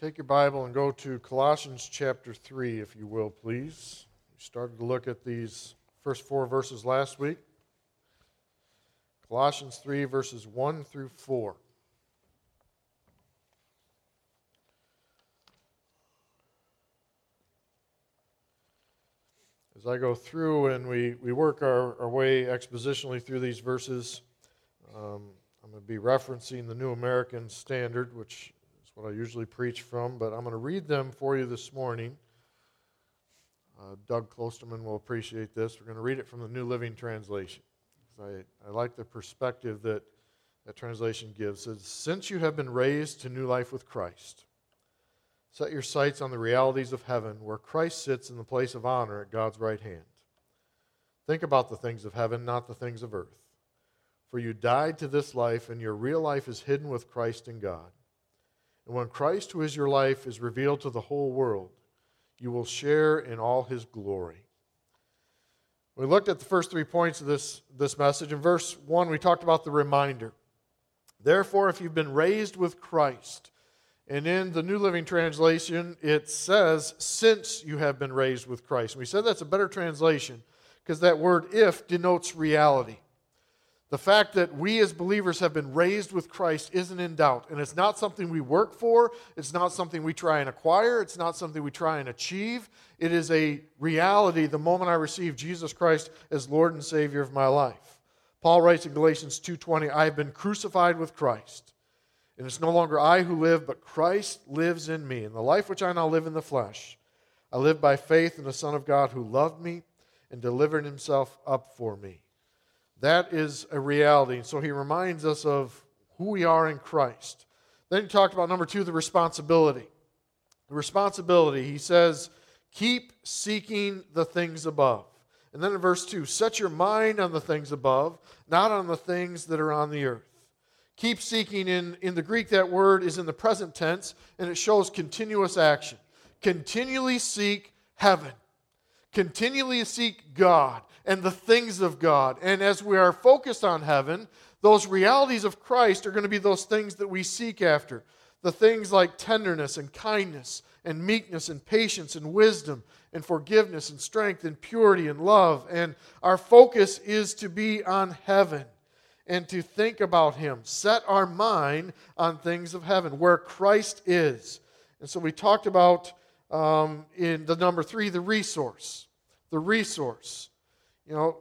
Take your Bible and go to Colossians chapter 3, if you will, please. We started to look at these first 4 verses last week. Colossians 3, verses 1 through 4. As I go through and we work our way expositionally through these verses, I'm going to be referencing the New American Standard, which is what I usually preach from, but I'm going to read them for you this morning. Doug Klosterman will appreciate this. We're going to read it from the New Living Translation. I like the perspective that translation gives. It says, "Since you have been raised to new life with Christ, set your sights on the realities of heaven, where Christ sits in the place of honor at God's right hand. Think about the things of heaven, not the things of earth. For you died to this life, and your real life is hidden with Christ in God. And when Christ, who is your life, is revealed to the whole world, you will share in all his glory." We looked at the first 3 points of this message. In verse 1, we talked about the reminder. Therefore, if you've been raised with Christ, and in the New Living Translation, it says, since you have been raised with Christ. And we said that's a better translation because that word if denotes reality. The fact that we as believers have been raised with Christ isn't in doubt. And it's not something we work for. It's not something we try and acquire. It's not something we try and achieve. It is a reality the moment I receive Jesus Christ as Lord and Savior of my life. Paul writes in Galatians 2:20, "I have been crucified with Christ. And it's no longer I who live, but Christ lives in me. And the life which I now live in the flesh, I live by faith in the Son of God who loved me and delivered himself up for me." That is a reality. And so he reminds us of who we are in Christ. Then he talked about number 2, the responsibility. The responsibility, he says, keep seeking the things above. And then in verse 2, set your mind on the things above, not on the things that are on the earth. Keep seeking, in the Greek, that word is in the present tense, and it shows continuous action. Continually seek heaven. Continually seek God and the things of God. And as we are focused on heaven, those realities of Christ are going to be those things that we seek after. The things like tenderness and kindness and meekness and patience and wisdom and forgiveness and strength and purity and love. And our focus is to be on heaven and to think about him. Set our mind on things of heaven, where Christ is. And so we talked about, in the number 3, the resource. The resource. You know,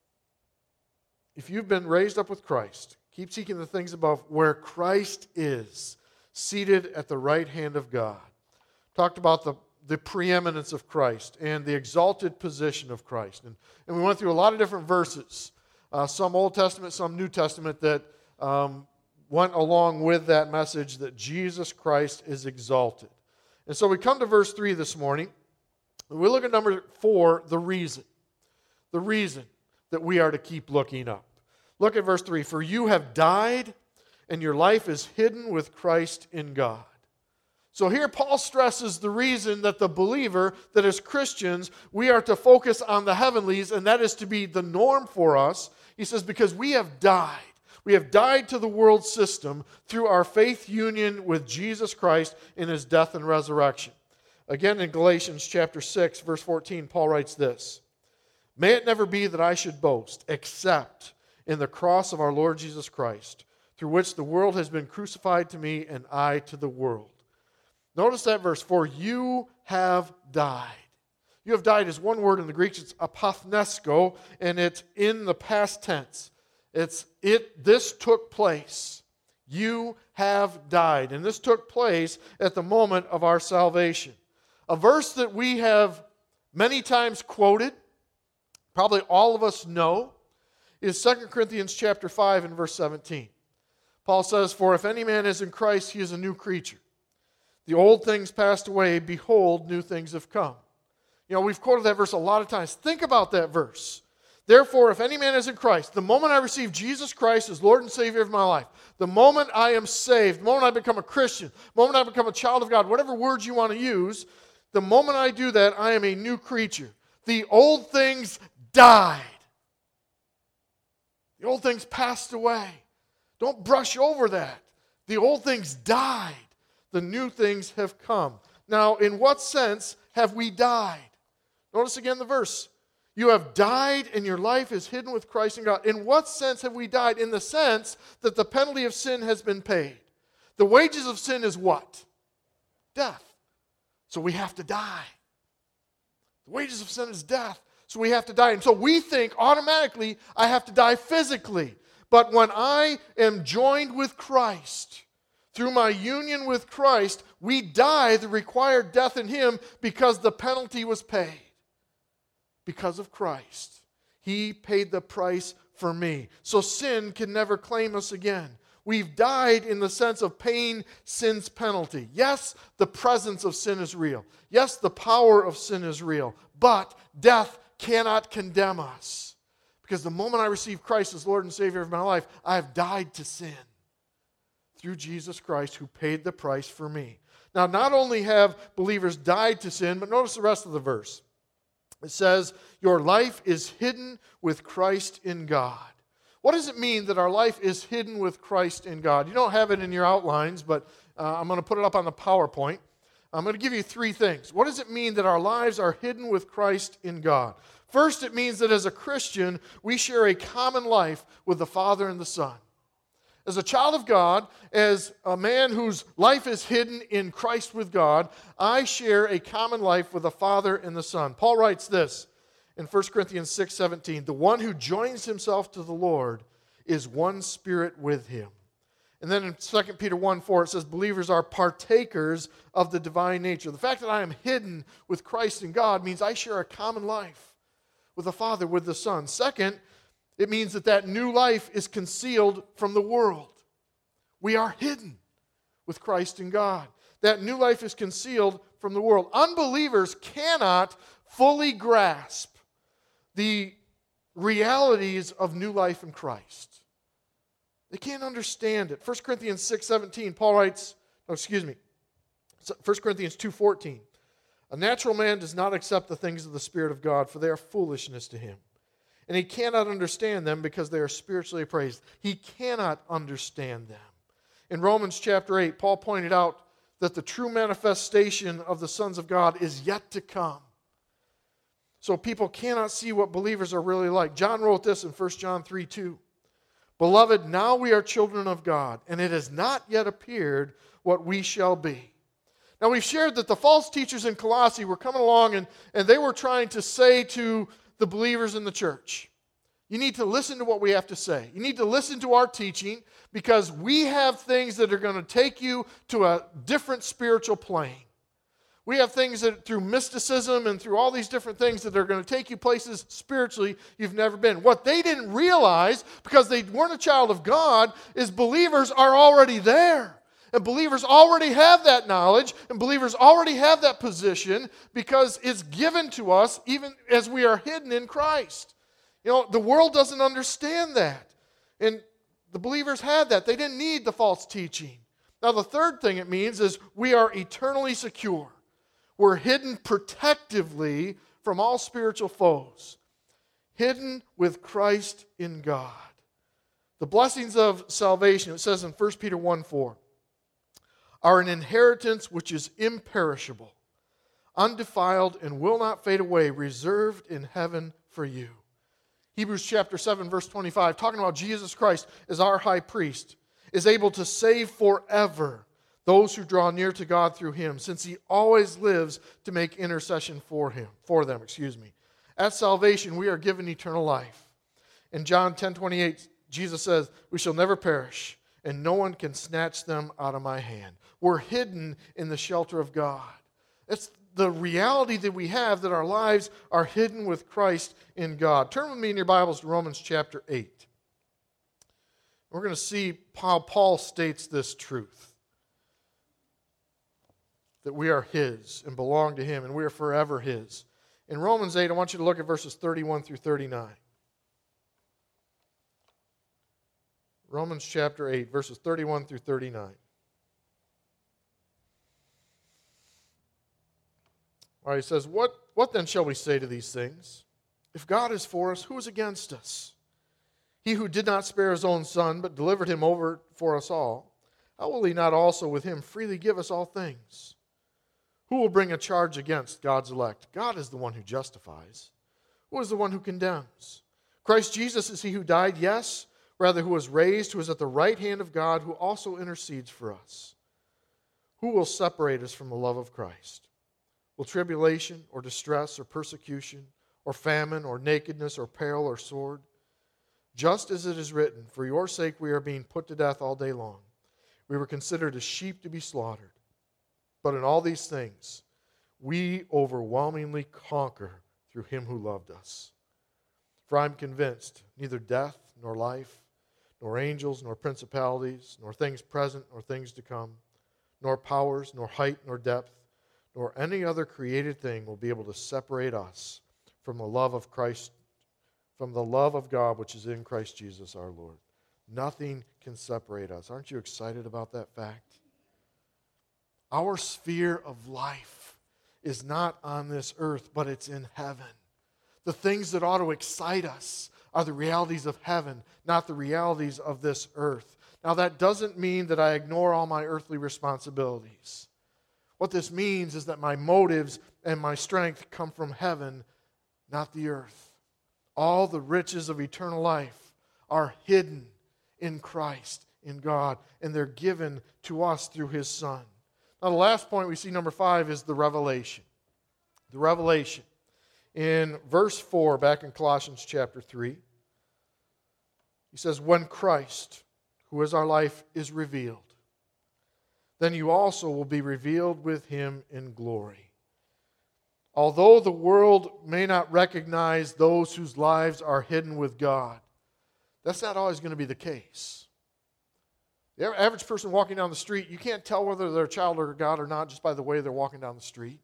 if you've been raised up with Christ, keep seeking the things above, where Christ is, seated at the right hand of God. Talked about the preeminence of Christ and the exalted position of Christ. And we went through a lot of different verses. Some Old Testament, some New Testament, that went along with that message that Jesus Christ is exalted. And so we come to verse 3 this morning. We look at number 4, the reason. The reason that we are to keep looking up. Look at verse 3. For you have died, and your life is hidden with Christ in God. So here Paul stresses the reason that the believer, that as Christians, we are to focus on the heavenlies, and that is to be the norm for us. He says, because we have died. We have died to the world system through our faith union with Jesus Christ in his death and resurrection. Again, in Galatians chapter 6, verse 14, Paul writes this, "May it never be that I should boast, except in the cross of our Lord Jesus Christ, through which the world has been crucified to me and I to the world." Notice that verse, for you have died. You have died is one word in the Greek, it's apothnesko, and it's in the past tense. This took place. You have died. And this took place at the moment of our salvation. A verse that we have many times quoted, probably all of us know, is 2 Corinthians chapter 5 and verse 17. Paul says, "For if any man is in Christ, he is a new creature. The old things passed away, behold, new things have come." You know, we've quoted that verse a lot of times. Think about that verse. Therefore, if any man is in Christ, the moment I receive Jesus Christ as Lord and Savior of my life, the moment I am saved, the moment I become a Christian, the moment I become a child of God, whatever words you want to use, the moment I do that, I am a new creature. The old things died. The old things passed away. Don't brush over that. The old things died. The new things have come. Now, in what sense have we died? Notice again the verse. You have died and your life is hidden with Christ in God. In what sense have we died? In the sense that the penalty of sin has been paid. The wages of sin is what? Death. So we have to die. The wages of sin is death. So we have to die. And so we think automatically I have to die physically. But when I am joined with Christ, through my union with Christ, we die the required death in Him because the penalty was paid. Because of Christ. He paid the price for me. So sin can never claim us again. We've died in the sense of paying sin's penalty. Yes, the presence of sin is real. Yes, the power of sin is real. But death cannot condemn us. Because the moment I receive Christ as Lord and Savior of my life, I have died to sin through Jesus Christ who paid the price for me. Now, not only have believers died to sin, but notice the rest of the verse. It says, your life is hidden with Christ in God. What does it mean that our life is hidden with Christ in God? You don't have it in your outlines, but I'm going to put it up on the PowerPoint. I'm going to give you three things. What does it mean that our lives are hidden with Christ in God? First, it means that as a Christian, we share a common life with the Father and the Son. As a child of God, as a man whose life is hidden in Christ with God, I share a common life with the Father and the Son. Paul writes this in 1 Corinthians 6:17, the one who joins himself to the Lord is one spirit with Him. And then in 2 Peter 1:4 it says, believers are partakers of the divine nature. The fact that I am hidden with Christ in God means I share a common life with the Father, with the Son. Second, it means that new life is concealed from the world. We are hidden with Christ in God. That new life is concealed from the world. Unbelievers cannot fully grasp the realities of new life in Christ. They can't understand it. 1 Corinthians 6:17, Paul writes, 1 Corinthians 2:14, a natural man does not accept the things of the Spirit of God, for they are foolishness to him. And he cannot understand them because they are spiritually appraised. He cannot understand them. In Romans chapter 8, Paul pointed out that the true manifestation of the sons of God is yet to come. So people cannot see what believers are really like. John wrote this in 1 John 3:2. Beloved, now we are children of God, and it has not yet appeared what we shall be. Now we've shared that the false teachers in Colossae were coming along and they were trying to say to the believers in the church, you need to listen to what we have to say. You need to listen to our teaching because we have things that are going to take you to a different spiritual plane. We have things that through mysticism and through all these different things that are going to take you places spiritually you've never been. What they didn't realize, because they weren't a child of God, is believers are already there. And believers already have that knowledge, and believers already have that position because it's given to us even as we are hidden in Christ. You know, the world doesn't understand that. And the believers had that. They didn't need the false teaching. Now, the third thing it means is we are eternally secure. We're hidden protectively from all spiritual foes. Hidden with Christ in God. The blessings of salvation, it says in 1 Peter 1:4, are an inheritance which is imperishable, undefiled, and will not fade away, reserved in heaven for you. Hebrews chapter 7, verse 25, talking about Jesus Christ as our high priest, is able to save forever those who draw near to God through Him, since He always lives to make intercession for them. At salvation, we are given eternal life. In John 10:28, Jesus says, we shall never perish, and no one can snatch them out of my hand. We're hidden in the shelter of God. It's the reality that we have, that our lives are hidden with Christ in God. Turn with me in your Bibles to Romans chapter 8. We're going to see how Paul states this truth, that we are His and belong to Him, and we are forever His. In Romans 8, I want you to look at verses 31 through 39. Romans chapter 8, verses 31 through 39. All right, he says, What then shall we say to these things? If God is for us, who is against us? He who did not spare His own Son, but delivered Him over for us all, how will he not also with him freely give us all things? Who will bring a charge against God's elect? God is the one who justifies. Who is the one who condemns? Christ Jesus is he who died, yes, rather who was raised, who is at the right hand of God, who also intercedes for us. Who will separate us from the love of Christ? Will tribulation or distress or persecution or famine or nakedness or peril or sword? Just as it is written, for your sake we are being put to death all day long. We were considered as sheep to be slaughtered. But in all these things, we overwhelmingly conquer through him who loved us. For I am convinced neither death nor life, nor angels nor principalities, nor things present nor things to come, nor powers, nor height, nor depth, nor any other created thing will be able to separate us from the love of Christ, from the love of God which is in Christ Jesus our Lord. Nothing can separate us. Aren't you excited about that fact? Our sphere of life is not on this earth, but it's in heaven. The things that ought to excite us are the realities of heaven, not the realities of this earth. Now, that doesn't mean that I ignore all my earthly responsibilities. What this means is that my motives and my strength come from heaven, not the earth. All the riches of eternal life are hidden in Christ, in God, and they're given to us through his Son. Now, the last point we see, number 5, is the revelation. The revelation. In verse 4, back in Colossians chapter 3, he says, when Christ, who is our life, is revealed, then you also will be revealed with him in glory. Although the world may not recognize those whose lives are hidden with God, that's not always going to be the case. The average person walking down the street, you can't tell whether they're a child of God or not just by the way they're walking down the street.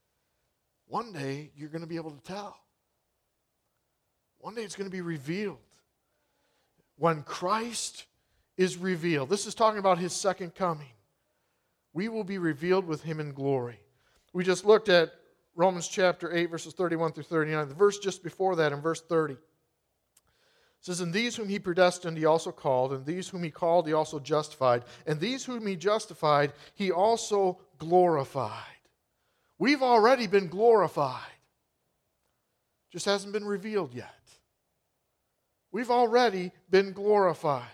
One day, you're going to be able to tell. One day, it's going to be revealed. When Christ is revealed, this is talking about his second coming, we will be revealed with him in glory. We just looked at Romans chapter 8, verses 31 through 39. The verse just before that, in verse 30, it says, and these whom he predestined, he also called, and these whom he called, he also justified, and these whom he justified, he also glorified. We've already been glorified. Just hasn't been revealed yet. We've already been glorified.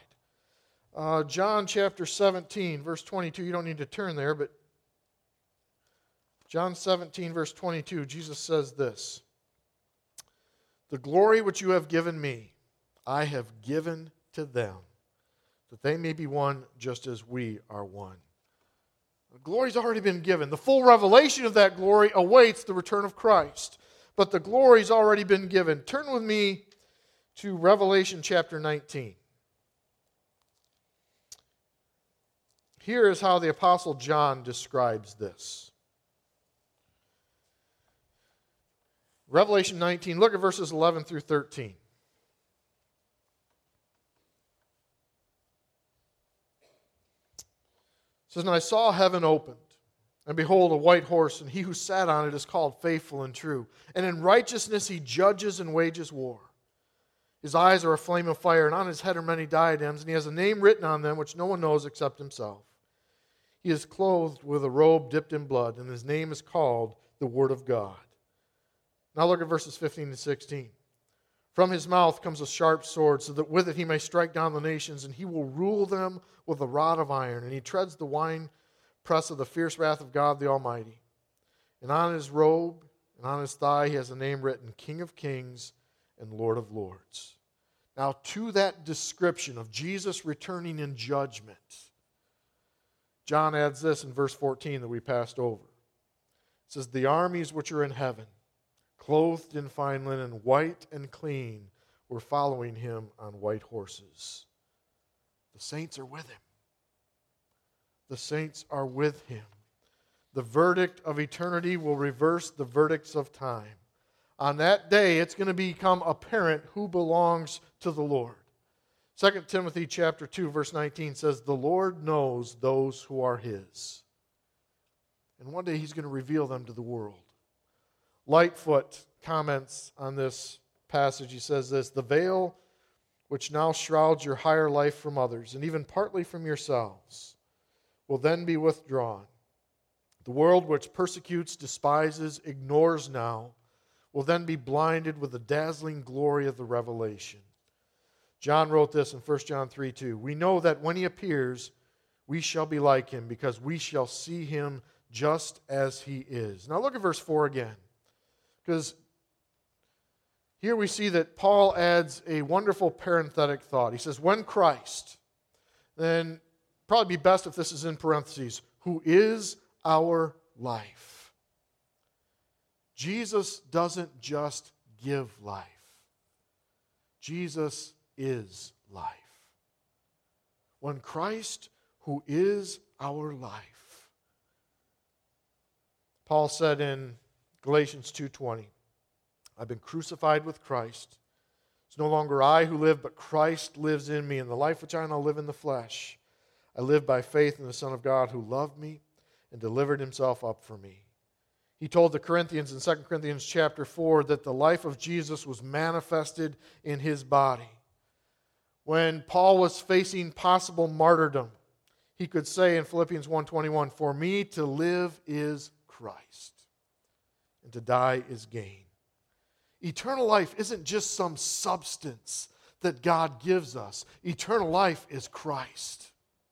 John chapter 17, verse 22. You don't need to turn there, but John 17, verse 22, Jesus says this, the glory which you have given me, I have given to them, that they may be one just as we are one. The glory's already been given. The full revelation of that glory awaits the return of Christ. But the glory's already been given. Turn with me to Revelation chapter 19. Here is how the Apostle John describes this. Revelation 19, look at verses 11 through 13. It says, and I saw heaven opened, and behold, a white horse, and he who sat on it is called Faithful and True. And in righteousness he judges and wages war. His eyes are a flame of fire, and on his head are many diadems, and he has a name written on them which no one knows except himself. He is clothed with a robe dipped in blood, and his name is called the Word of God. Now look at verses 15 to 16. From his mouth comes a sharp sword, so that with it he may strike down the nations, and he will rule them with a rod of iron, and he treads the winepress of the fierce wrath of God the Almighty. And on his robe and on his thigh he has a name written, King of Kings and Lord of Lords. Now to that description of Jesus returning in judgment, John adds this in verse 14 that we passed over. It says, the armies which are in heaven, clothed in fine linen, white and clean, were following him on white horses. The saints are with him. The saints are with him. The verdict of eternity will reverse the verdicts of time. On that day, it's going to become apparent who belongs to the Lord. 2 Timothy chapter 2, verse 19 says, the Lord knows those who are his. And one day he's going to reveal them to the world. Lightfoot comments on this passage. He says this, the veil which now shrouds your higher life from others, and even partly from yourselves, will then be withdrawn. The world which persecutes, despises, ignores now, will then be blinded with the dazzling glory of the revelation. John wrote this in 1 John 3:2. We know that when he appears, we shall be like him, because we shall see him just as he is. Now look at verse 4 again, because here we see that Paul adds a wonderful parenthetic thought. He says, when Christ, then probably be best if this is in parentheses, who is our life. Jesus doesn't just give life. Jesus is life. When Christ, who is our life. Paul said in Galatians 2:20, I've been crucified with Christ. It's no longer I who live, but Christ lives in me. And the life which I now live in the flesh, I live by faith in the Son of God who loved me and delivered himself up for me. He told the Corinthians in 2 Corinthians chapter 4 that the life of Jesus was manifested in his body. When Paul was facing possible martyrdom, he could say in Philippians 1:21, for me to live is Christ, and to die is gain. Eternal life isn't just some substance that God gives us. Eternal life is Christ.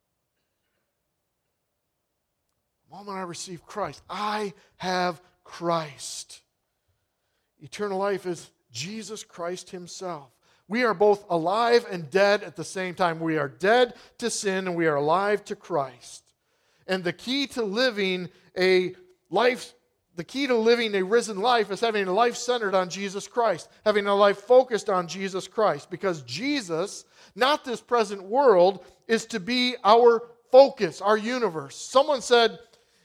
The moment I receive Christ, I have Christ. Eternal life is Jesus Christ himself. We are both alive and dead at the same time. We are dead to sin and we are alive to Christ. And the key to living a risen life is having a life centered on Jesus Christ, having a life focused on Jesus Christ, because Jesus, not this present world, is to be our focus, our universe. Someone said,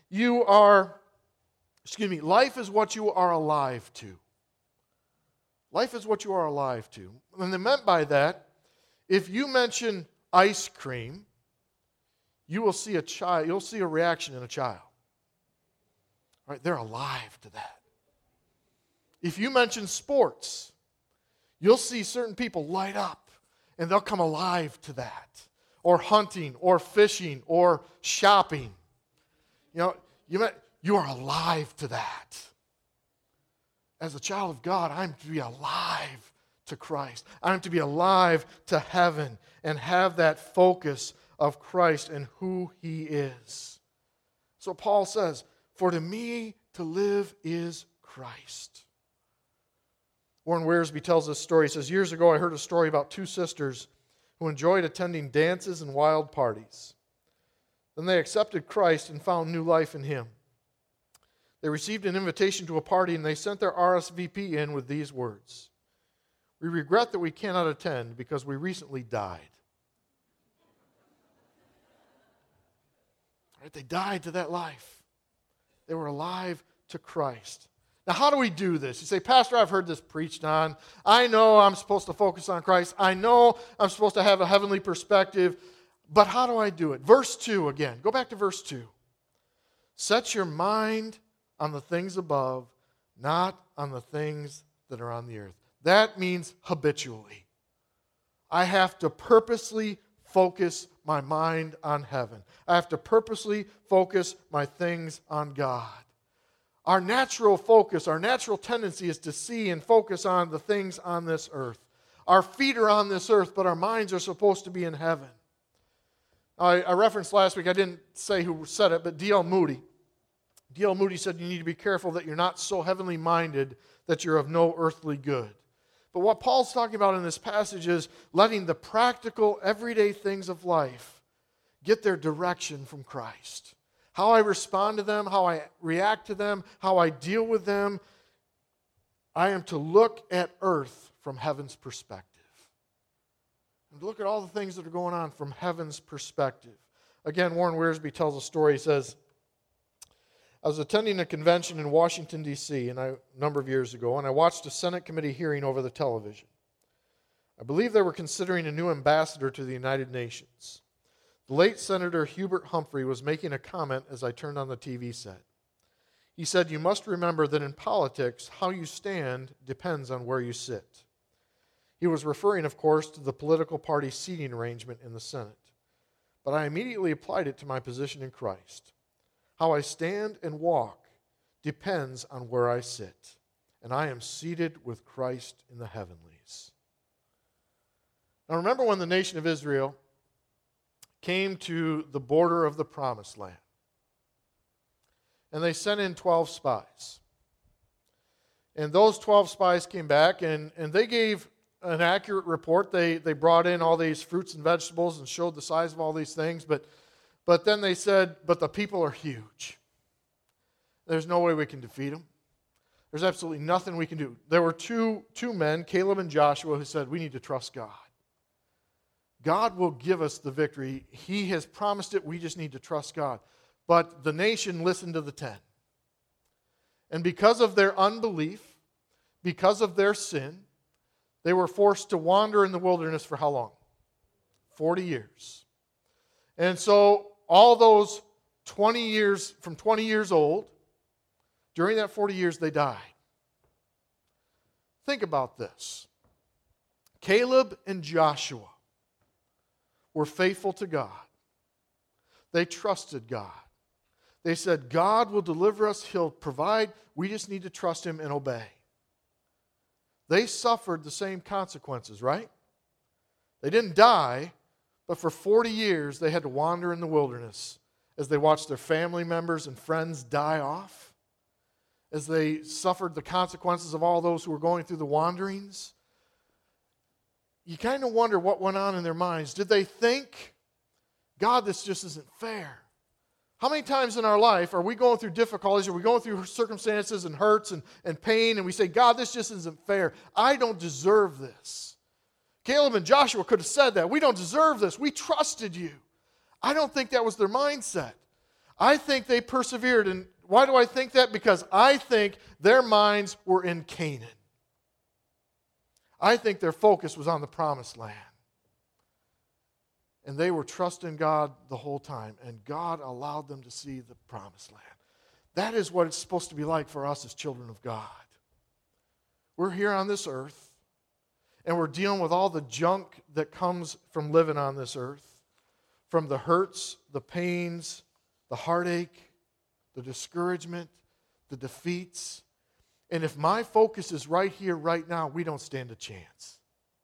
life is what you are alive to. Life is what you are alive to. And they meant by that, if you mention ice cream, you'll see a reaction in a child. Right? They're alive to that. If you mention sports, you'll see certain people light up and they'll come alive to that. Or hunting, or fishing, or shopping. You are alive to that. As a child of God, I'm to be alive to Christ. I'm to be alive to heaven and have that focus of Christ and who he is. So Paul says, for to me to live is Christ. Warren Wiersbe tells this story. He says, years ago I heard a story about two sisters who enjoyed attending dances and wild parties. Then they accepted Christ and found new life in him. They received an invitation to a party and they sent their RSVP in with these words: we regret that we cannot attend because we recently died. Right? They died to that life. They were alive to Christ. Now, how do we do this? You say, Pastor, I've heard this preached on. I know I'm supposed to focus on Christ. I know I'm supposed to have a heavenly perspective. But how do I do it? Verse 2 again. Go back to verse 2. Set your mind on the things above, not on the things that are on the earth. That means habitually. I have to purposely focus my mind on heaven. I have to purposely focus my things on God. Our natural focus, our natural tendency is to see and focus on the things on this earth. Our feet are on this earth, but our minds are supposed to be in heaven. I referenced last week, I didn't say who said it, but D.L. Moody. D.L. Moody said you need to be careful that you're not so heavenly minded that you're of no earthly good. But what Paul's talking about in this passage is letting the practical, everyday things of life get their direction from Christ. How I respond to them, how I react to them, how I deal with them, I am to look at earth from heaven's perspective. And to look at all the things that are going on from heaven's perspective. Again, Warren Wiersbe tells a story. He says, I was attending a convention in Washington, D.C. a number of years ago, and I watched a Senate committee hearing over the television. I believe they were considering a new ambassador to the United Nations. The late Senator Hubert Humphrey was making a comment as I turned on the TV set. He said, you must remember that in politics, how you stand depends on where you sit. He was referring, of course, to the political party seating arrangement in the Senate. but I immediately applied it to my position in Christ. How I stand and walk depends on where I sit, and I am seated with Christ in the heavenlies. Now remember when the nation of Israel came to the border of the Promised Land, and they sent in 12 spies. And those 12 spies came back, and they gave an accurate report. They brought in all these fruits and vegetables and showed the size of all these things, but then they said, but the people are huge. There's no way we can defeat them. There's absolutely nothing we can do. There were two men, Caleb and Joshua, who said, we need to trust God. God will give us the victory. He has promised it. We just need to trust God. But the nation listened to the 10. And because of their unbelief, because of their sin, they were forced to wander in the wilderness for how long? 40 years. And so all those 20 years, from 20 years old, during that 40 years, they died. Think about this. Caleb and Joshua were faithful to God. They trusted God. They said, God will deliver us. He'll provide. We just need to trust Him and obey. They suffered the same consequences, right? They didn't die, but for 40 years they had to wander in the wilderness as they watched their family members and friends die off, as they suffered the consequences of all those who were going through the wanderings. You kind of wonder what went on in their minds. Did they think, God, this just isn't fair? How many times in our life are we going through difficulties, are we going through circumstances and hurts and pain, and we say, God, this just isn't fair. I don't deserve this. Caleb and Joshua could have said that. We don't deserve this. We trusted you. I don't think that was their mindset. I think they persevered. And why do I think that? Because I think their minds were in Canaan. I think their focus was on the Promised Land. And they were trusting God the whole time. And God allowed them to see the Promised Land. That is what it's supposed to be like for us as children of God. We're here on this earth. And we're dealing with all the junk that comes from living on this earth. From the hurts, the pains, the heartache, the discouragement, the defeats. And if my focus is right here, right now, we don't stand a chance.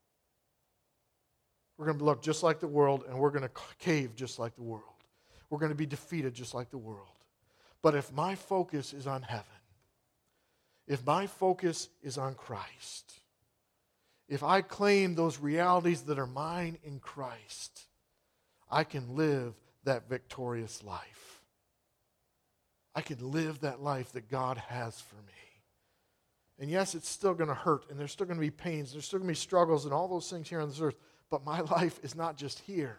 We're going to look just like the world, and we're going to cave just like the world. We're going to be defeated just like the world. But if my focus is on heaven, if my focus is on Christ, if I claim those realities that are mine in Christ, I can live that victorious life. I can live that life that God has for me. And yes, it's still going to hurt, and there's still going to be pains, there's still going to be struggles and all those things here on this earth. But my life is not just here.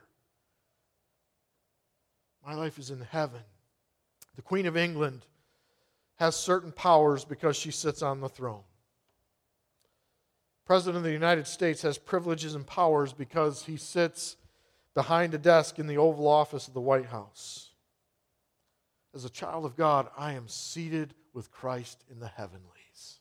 My life is in heaven. The Queen of England has certain powers because she sits on the throne. The President of the United States has privileges and powers because he sits behind a desk in the Oval Office of the White House. As a child of God, I am seated with Christ in the heavenlies.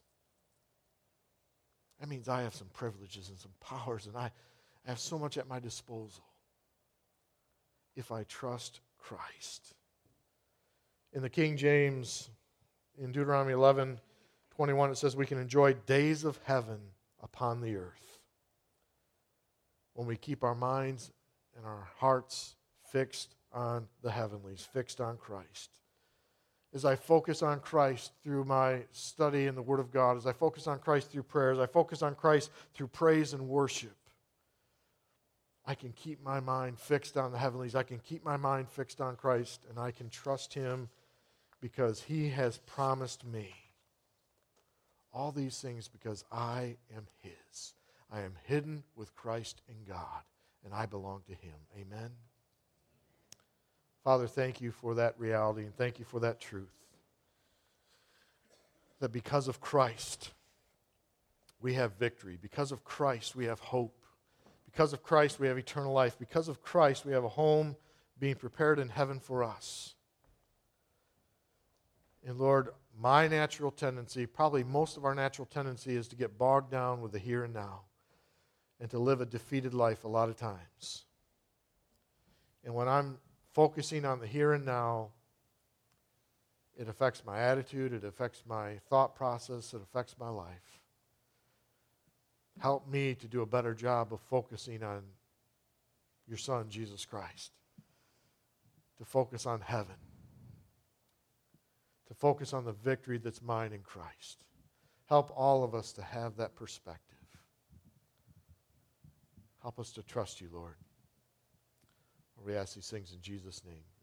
That means I have some privileges and some powers, and I have so much at my disposal if I trust Christ. In the King James, in Deuteronomy 11:21, it says we can enjoy days of heaven upon the earth when we keep our minds and our hearts fixed on the heavenlies, fixed on Christ. As I focus on Christ through my study in the Word of God, as I focus on Christ through prayer, as I focus on Christ through praise and worship, I can keep my mind fixed on the heavenlies. I can keep my mind fixed on Christ, and I can trust Him because He has promised me all these things because I am His. I am hidden with Christ in God, and I belong to Him. Amen. Father, thank you for that reality, and thank you for that truth. That because of Christ, we have victory. Because of Christ, we have hope. Because of Christ, we have eternal life. Because of Christ, we have a home being prepared in heaven for us. And Lord, my natural tendency, probably most of our natural tendency, is to get bogged down with the here and now and to live a defeated life a lot of times. And when I'm focusing on the here and now, it affects my attitude, it affects my thought process, it affects my life. Help me to do a better job of focusing on your Son, Jesus Christ. To focus on heaven. To focus on the victory that's mine in Christ. Help all of us to have that perspective. Help us to trust you, Lord. We ask these things in Jesus' name.